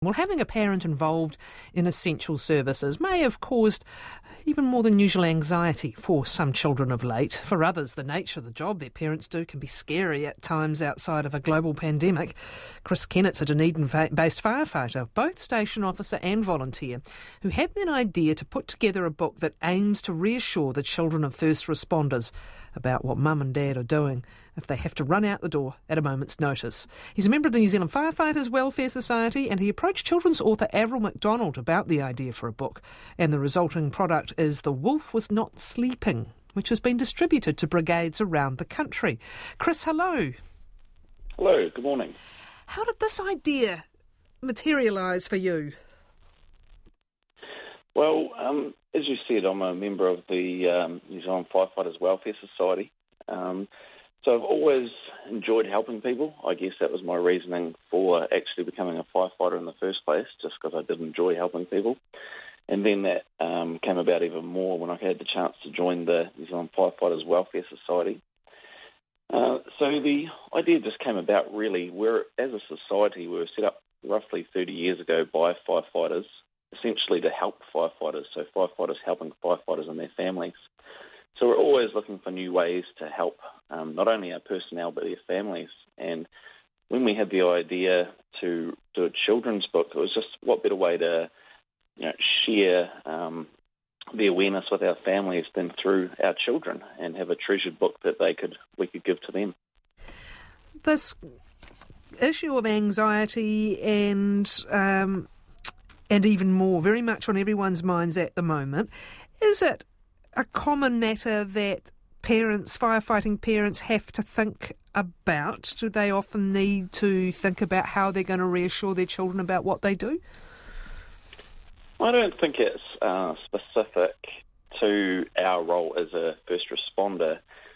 Well, having a parent involved in essential services may have caused even more than usual anxiety for some children of late. For others, the nature of the job their parents do can be scary at times outside of a global pandemic. Chris Kennett's a Dunedin-based firefighter, both station officer and volunteer, who had an idea to put together a book that aims to reassure the children of first responders about what mum and dad are doing if they have to run out the door at a moment's notice. He's a member of the New Zealand Firefighters Welfare Society, and he approached children's author Avril McDonald about the idea for a book, and the resulting product is The Wolf Was Not Sleeping, which has been distributed to brigades around the country. Chris, hello. Hello, good morning. How did this idea materialise for you? Well, as you said, I'm a member of the New Zealand Firefighters Welfare Society. So I've always enjoyed helping people. I guess that was my reasoning for actually becoming a firefighter in the first place, just because I did enjoy helping people. And then that came about even more when I had the chance to join the New Zealand Firefighters Welfare Society. So the idea just came about really, as a society, we were set up roughly 30 years ago by firefighters, essentially to help firefighters, so firefighters helping firefighters and their families. So we're always looking for new ways to help not only our personnel but their families. And when we had the idea to do a children's book, it was just what better way to share the awareness with our families than through our children and have a treasured book that we could give to them. This issue of anxiety and even more, very much on everyone's minds at the moment, is it a common matter that firefighting parents have to think about? Do they often need to think about how they're going to reassure their children about what they do? I don't think it's specific to our role as a first responder.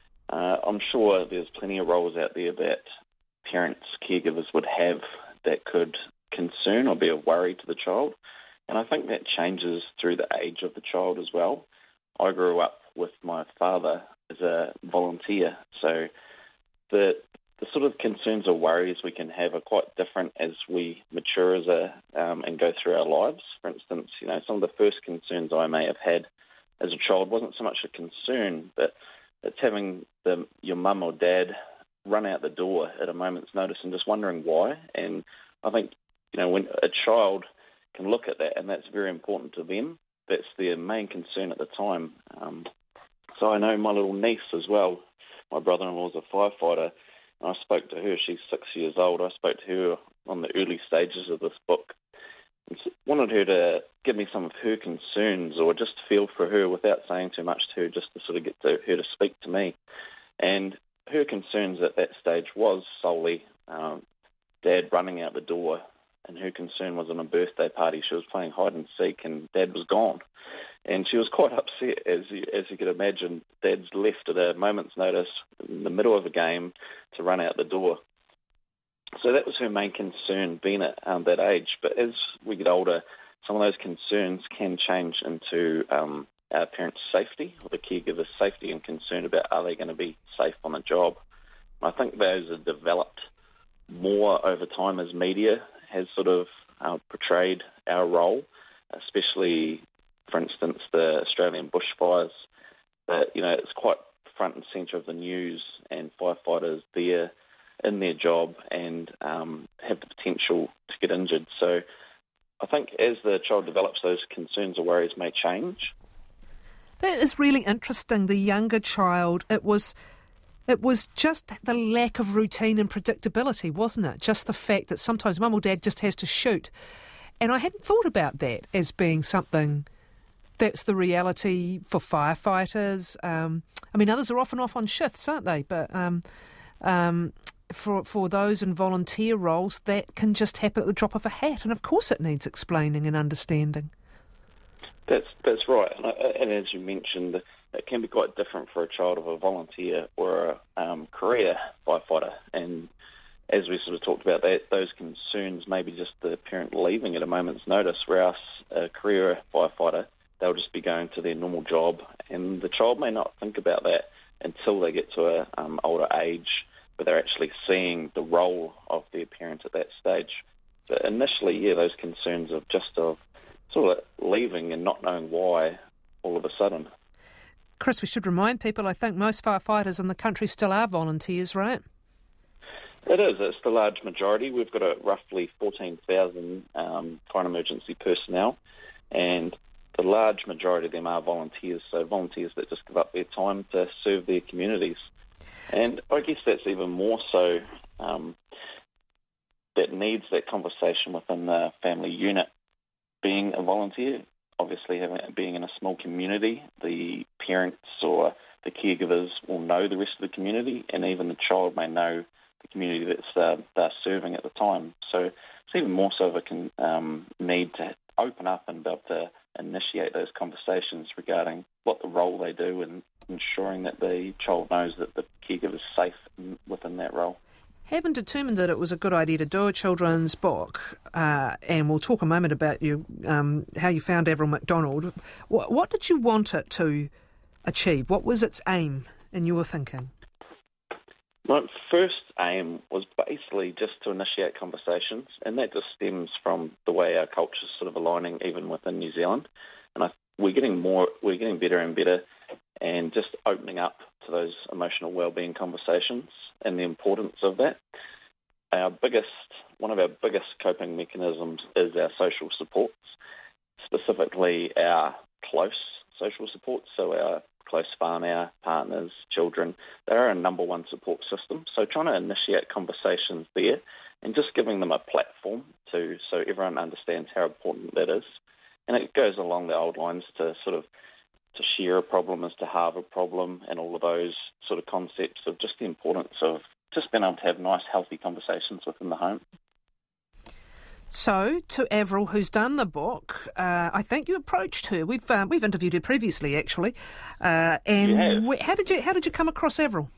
I'm sure there's plenty of roles out there that parents, caregivers would have that could concern or be a worry to the child. And I think that changes through the age of the child as well. I grew up with my father as a volunteer, so the sort of concerns or worries we can have are quite different as we mature and go through our lives. For instance, some of the first concerns I may have had as a child wasn't so much a concern, but it's having your mum or dad run out the door at a moment's notice and just wondering why. And I think, when a child can look at that, and that's very important to them, that's their main concern at the time. So I know my little niece as well. My brother-in-law is a firefighter, and I spoke to her. She's 6 years old. I spoke to her on the early stages of this book and wanted her to give me some of her concerns or just feel for her without saying too much to her, just to sort of get her to speak to me. And her concerns at that stage was solely Dad running out the door, and her concern was on a birthday party. She was playing hide and seek, and Dad was gone. And she was quite upset, as you could imagine. Dad's left at a moment's notice in the middle of a game to run out the door. So that was her main concern, being at that age. But as we get older, some of those concerns can change into our parents' safety or the caregiver's safety and concern about are they going to be safe on the job. I think those are developed more over time as media has sort of portrayed our role, especially, for instance, the Australian bushfires. That it's quite front and centre of the news, and firefighters there in their job and have the potential to get injured. So I think as the child develops, those concerns or worries may change. That is really interesting. The younger child, it was just the lack of routine and predictability, wasn't it? Just the fact that sometimes mum or dad just has to shoot. And I hadn't thought about that as being something that's the reality for firefighters. Others are often off on shifts, aren't they? But for those in volunteer roles, that can just happen at the drop of a hat. And of course it needs explaining and understanding. That's right. And as you mentioned, it can be quite different for a child of a volunteer or a career firefighter. And as we sort of talked about, those concerns may be just the parent leaving at a moment's notice, whereas a career firefighter, they'll just be going to their normal job. And the child may not think about that until they get to an older age where they're actually seeing the role of their parent at that stage. But initially, those concerns of sort of leaving and not knowing why all of a sudden. Chris, we should remind people, I think most firefighters in the country still are volunteers, right? It is. It's the large majority. We've got roughly 14,000 fire and emergency personnel, and the large majority of them are volunteers, so volunteers that just give up their time to serve their communities. And I guess that's even more so that needs that conversation within the family unit. Being a volunteer, obviously being in a small community, the parents or the caregivers will know the rest of the community, and even the child may know the community that they're serving at the time. So it's even more so of a need to open up and be able to initiate those conversations regarding what the role they do and ensuring that the child knows that the caregiver is safe within that role. Having determined that it was a good idea to do a children's book, and we'll talk a moment about how you found Avril McDonald, what did you want it to achieve? What was its aim in your thinking? My first aim was basically just to initiate conversations, and that just stems from the way our culture is sort of aligning even within New Zealand. And we're getting better and better, and just opening up to those emotional wellbeing conversations and the importance of that. One of our biggest coping mechanisms is our social supports, specifically our close social supports, so our close whānau, partners, children. They're our number one support system. So trying to initiate conversations there and just giving them a platform so everyone understands how important that is. And it goes along the old lines to share a problem is to halve a problem, and all of those sort of concepts of just the importance of just being able to have nice, healthy conversations within the home. So, to Avril, who's done the book, I think you approached her. We've interviewed her previously, actually. How did you come across Avril?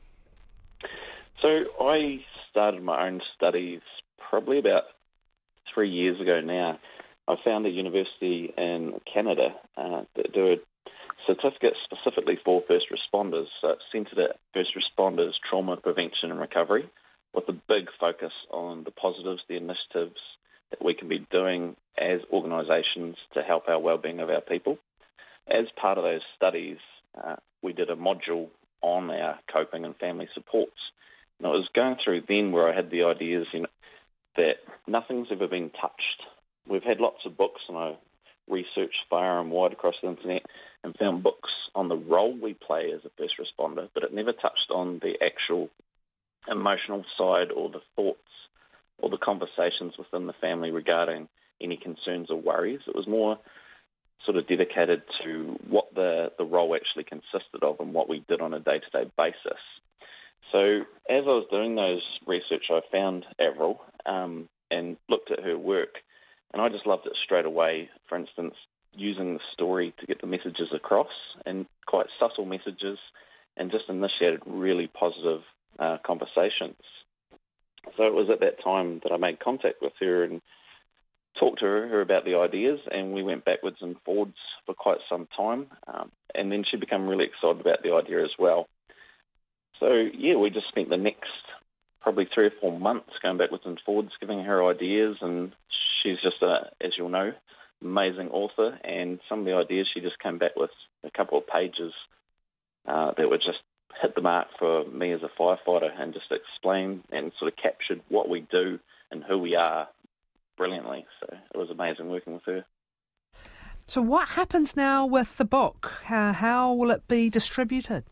So I started my own studies probably about 3 years ago now. I found a university in Canada that do a certificate specifically for first responders. So it's centred at first responders, trauma prevention and recovery, with a big focus on the positives, the initiatives that we can be doing as organisations to help our wellbeing of our people. As part of those studies, we did a module on our coping and family supports. And I was going through then where I had the ideas that nothing's ever been touched. We've had lots of books, and I researched far and wide across the internet and found books on the role we play as a first responder, but it never touched on the actual emotional side or the thoughts or the conversations within the family regarding any concerns or worries. It was more sort of dedicated to what the role actually consisted of and what we did on a day-to-day basis. So as I was doing those research, I found Avril and looked at her work, and I just loved it straight away. For instance, using the story to get the messages across, and quite subtle messages, and just initiated really positive conversations. So it was at that time that I made contact with her and talked to her about the ideas, and we went backwards and forwards for quite some time, and then she became really excited about the idea as well. So, we just spent the next probably 3 or 4 months going backwards and forwards, giving her ideas, and she's just, as you'll know, amazing author, and some of the ideas she just came back with a couple of pages that were just hit the mark for me as a firefighter, and just explained and sort of captured what we do and who we are brilliantly. So it was amazing working with her. So what happens now with the book? How will it be distributed?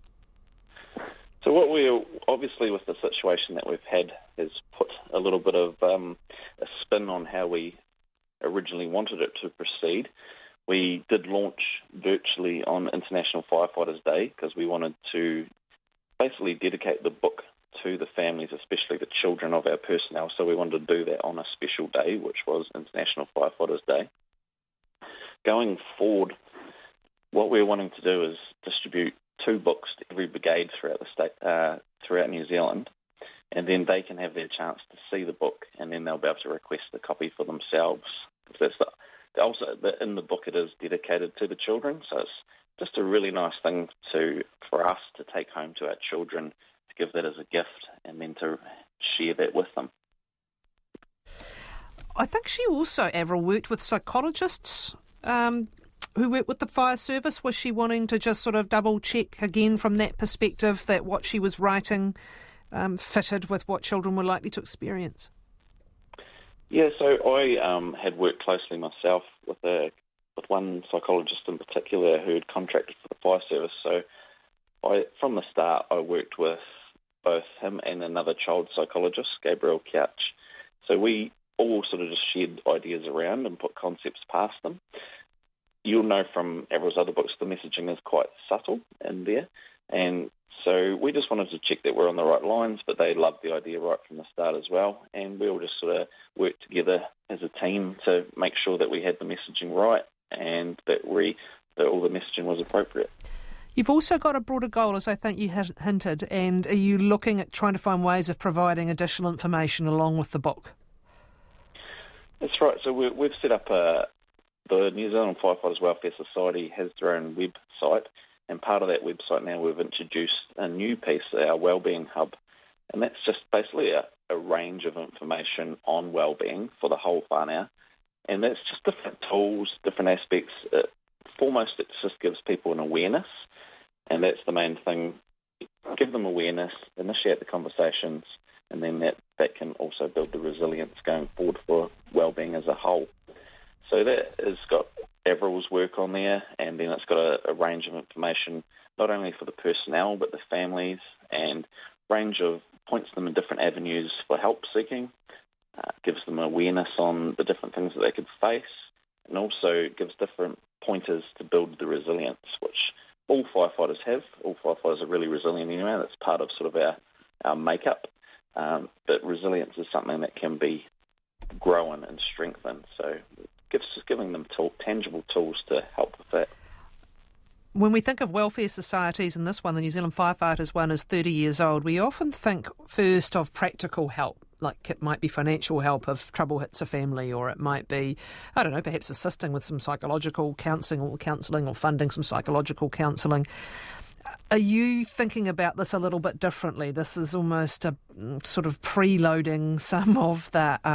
So what we're, obviously with the situation that we've had, has put a little bit of a spin on how we originally wanted it to proceed. We did launch virtually on International Firefighters Day because we wanted to basically dedicate the book to the families, especially the children of our personnel. So we wanted to do that on a special day, which was International Firefighters Day. Going forward, what we're wanting to do is distribute 2 books to every brigade throughout the state, throughout New Zealand, and then they can have their chance to see the book, and then they'll be able to request a copy for themselves. Also, in the book, it is dedicated to the children, so it's just a really nice thing for us to take home to our children, to give that as a gift, and then to share that with them. I think she also, Avril, worked with psychologists who worked with the fire service. Was she wanting to just sort of double-check again from that perspective that what she was writing fitted with what children were likely to experience? Yeah, so I had worked closely myself with one psychologist in particular who had contracted for the fire service. So from the start, I worked with both him and another child psychologist, Gabrielle Couch. So we all sort of just shared ideas around and put concepts past them. You'll know from Avril's other books, the messaging is quite subtle in there. And so we just wanted to check that we're on the right lines, but they loved the idea right from the start as well. And we all just sort of worked together as a team to make sure that we had the messaging right and that all the messaging was appropriate. You've also got a broader goal, as I think you had hinted, and are you looking at trying to find ways of providing additional information along with the book? That's right. So we've set up the New Zealand Firefighters Welfare Society has their own website, and part of that website now we've introduced a new piece, our Wellbeing Hub, and that's just basically a range of information on wellbeing for the whole whānau, and that's just different tools, different aspects. Foremost, it just gives people an awareness, and that's the main thing. Give them awareness, initiate the conversations, and then that can also build the resilience going forward for wellbeing as a whole. So that has got Avril's work on there, and then it's got a range of information, not only for the personnel, but the families, and range of points them in different avenues for help seeking, gives them awareness on the different things that they could face, and also gives different pointers to build the resilience, which all firefighters have. All firefighters are really resilient anyway. That's part of sort of our makeup. But resilience is something that can be grown and strengthened. So giving them tangible tools to help with that. When we think of welfare societies, and this one, the New Zealand Firefighters one, is 30 years old, we often think first of practical help. Like it might be financial help if trouble hits a family, or it might be, I don't know, perhaps assisting with some psychological counselling or funding some psychological counselling. Are you thinking about this a little bit differently? This is almost a sort of preloading some of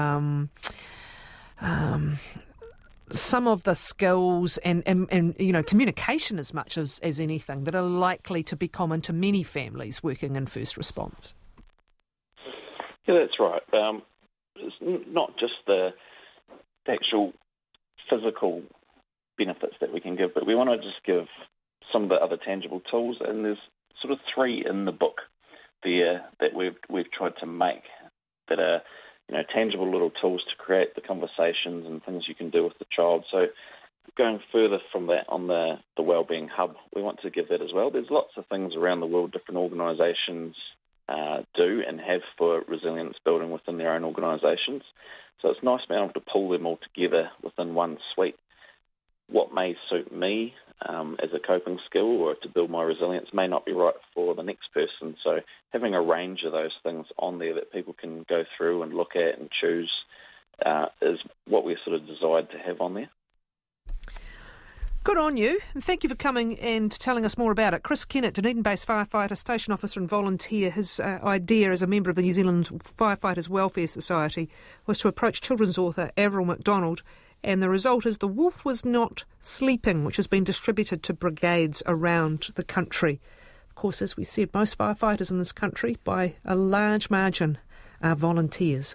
the skills and you know, communication as much as anything that are likely to be common to many families working in first response. Yeah, that's right. It's not just the actual physical benefits that we can give, but we want to just give some of the other tangible tools, and there's sort of 3 in the book there that we've tried to make that are, you know, tangible little tools to create the conversations and things you can do with the child. So going further from that on the Wellbeing Hub, we want to give that as well. There's lots of things around the world different organisations do and have for resilience building within their own organisations. So it's nice being able to pull them all together within one suite. What may suit me as a coping skill or to build my resilience may not be right for the next person. So having a range of those things on there that people can go through and look at and choose is what we're sort of desired to have on there. Good on you, and thank you for coming and telling us more about it. Chris Kennett, Dunedin-based firefighter, station officer and volunteer. His idea as a member of the New Zealand Firefighters Welfare Society was to approach children's author Avril McDonald, and the result is The Wolf Was Not Sleeping, which has been distributed to brigades around the country. Of course, as we said, most firefighters in this country, by a large margin, are volunteers.